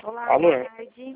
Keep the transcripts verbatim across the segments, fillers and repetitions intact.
Olá, Alô? boa tarde.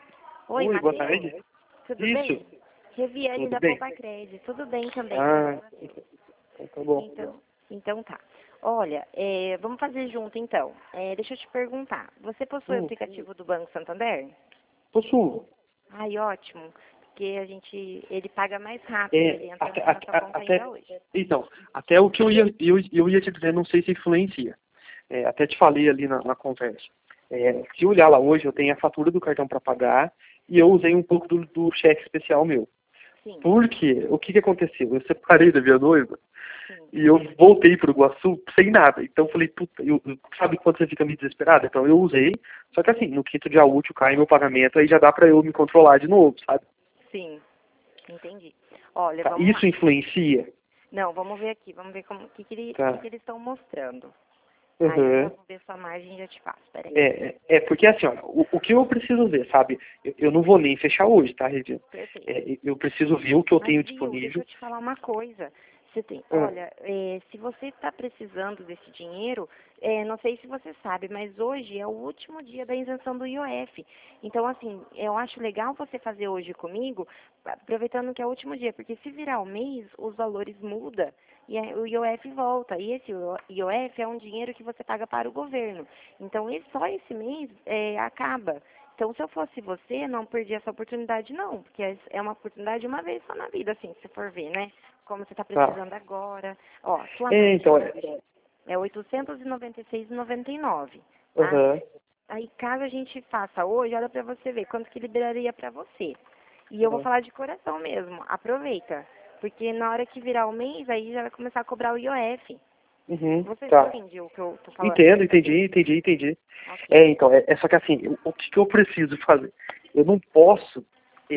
Oi, Oi, boa Matheus. tarde. Tudo Isso. bem? Reviane Tudo da bem? Poupa-Crédito. Tudo bem também. Ah, então tá bom. Então, então tá. Olha, é, vamos fazer junto então. É, deixa eu te perguntar. Você possui o Hum, aplicativo do Banco Santander? possuo. Ai, ótimo. Porque a gente, ele paga mais rápido, ele É, entra até, na sua até, conta até, ainda hoje. então, até o que eu ia, eu, eu ia te dizer, não sei se influencia. É, até te falei ali na, na conversa. É, se olhar lá hoje, eu tenho a fatura do cartão para pagar e eu usei um pouco do, do cheque especial meu. Sim, Porque, o que que aconteceu? Eu separei da minha noiva sim. e eu voltei para o Iguaçu sem nada. Então eu falei, puta, eu, eu- sabe quando você fica meio desesperado? Então eu usei, só que assim, no quinto dia útil cai meu pagamento, aí já dá para eu me controlar de novo, sabe? Sim, entendi. Olha, Tá, vamos lá. isso influencia? Não, vamos ver aqui, vamos ver como que, que, ele- que, Tá. que eles estão mostrando. Aí eu já Uhum. vou ver sua margem e já te passo, peraí. É, é, é porque assim, ó, o, o que eu preciso ver, sabe? Eu, eu não vou nem fechar hoje, tá, Regina? Perfeito. É, eu preciso ver o que eu Mas, tenho viu, deixa disponível. eu te falar uma coisa. Você tem, Ah, olha, é, se você está precisando desse dinheiro, é, não sei se você sabe, mas hoje é o último dia da isenção do I O F. Então, assim, eu acho legal você fazer hoje comigo, aproveitando que é o último dia, porque se virar o mês, os valores mudam e aí o I O F volta. E esse I O F é um dinheiro que você paga para o governo. Então, esse- só esse mês é, acaba. Então, se eu fosse você, não perdi essa oportunidade, não, porque é é uma oportunidade uma vez só na vida, assim, se for ver, né? Como você está tá. precisando agora. Ó, sua É, margem então, é. hoje é oitocentos e noventa e seis reais e noventa e nove centavos, tá? Aham. Aí, caso a gente faça hoje, olha para você ver quanto que liberaria para você. E eu vou Aham. falar de coração mesmo, aproveita, porque na hora que virar o mês, aí já vai começar a cobrar o I O F. Uhum. Você Tá. entende o que eu tô falando? Entendo, entendi, entendi, entendi. Ok. É, então, é, é só que assim, eu- o que, que eu preciso fazer? Eu não posso,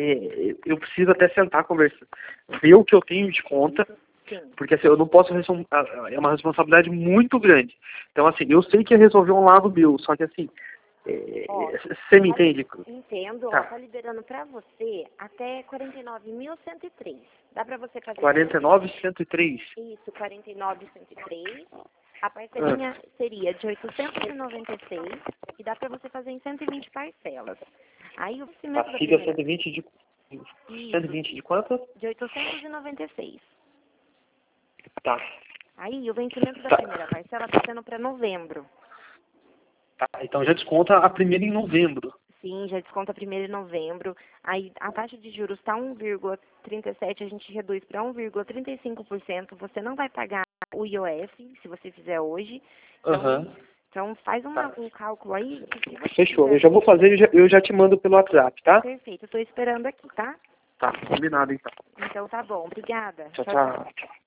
é, eu preciso até sentar conversar, ver o que eu tenho de conta, Sim. porque assim, eu não posso, respon- ah, ah, é uma responsabilidade muito grande. Então, assim, eu sei que é resolver um lado meu, só que assim, Ó, você me Tá li- entende? Entendo, ó, Tá, tá liberando pra você até quarenta e nove mil cento e três. Dá pra você fazer quarenta e nove, cento e três. isso, quarenta e nove mil cento e três. A Ah, parcelinha seria de oitocentos e noventa e seis e dá pra você fazer em cento e vinte parcelas. Aí o vencimento da passiva primeira, cento e vinte de, cento e isso, vinte de quanto? de oitocentos e noventa e seis. Tá, Aí o vencimento da tá, primeira parcela tá sendo pra novembro. tá. Então já desconta a primeira em novembro. Sim, já desconta primeiro de novembro. Aí a taxa de juros está um vírgula trinta e sete, a gente reduz para um vírgula trinta e cinco por cento. Você não vai pagar o I O F se você fizer hoje. Então, Aham. então faz uma, Tá. um cálculo aí que se você Fechou. Eu fizer. já vou fazer e já- eu já te mando pelo WhatsApp, tá? Perfeito, eu estou esperando aqui, tá? Tá, combinado então. Então tá bom, obrigada. Tchau, Tchau, tchau. tchau.